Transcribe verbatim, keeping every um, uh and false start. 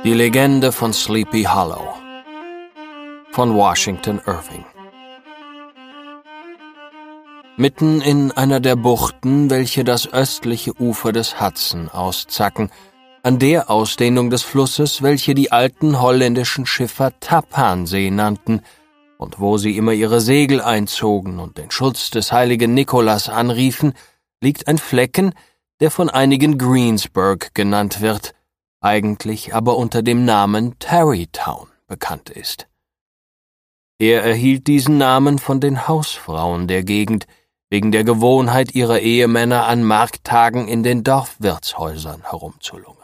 Die Legende von Sleepy Hollow von Washington Irving. Mitten in einer der Buchten, welche das östliche Ufer des Hudson auszacken, an der Ausdehnung des Flusses, welche die alten holländischen Schiffer Tapansee nannten, und wo sie immer ihre Segel einzogen und den Schutz des heiligen Nikolas anriefen, liegt ein Flecken, der von einigen Greensburg genannt wird, eigentlich aber unter dem Namen Tarrytown bekannt ist. Er erhielt diesen Namen von den Hausfrauen der Gegend, wegen der Gewohnheit ihrer Ehemänner an Markttagen in den Dorfwirtshäusern herumzulungern.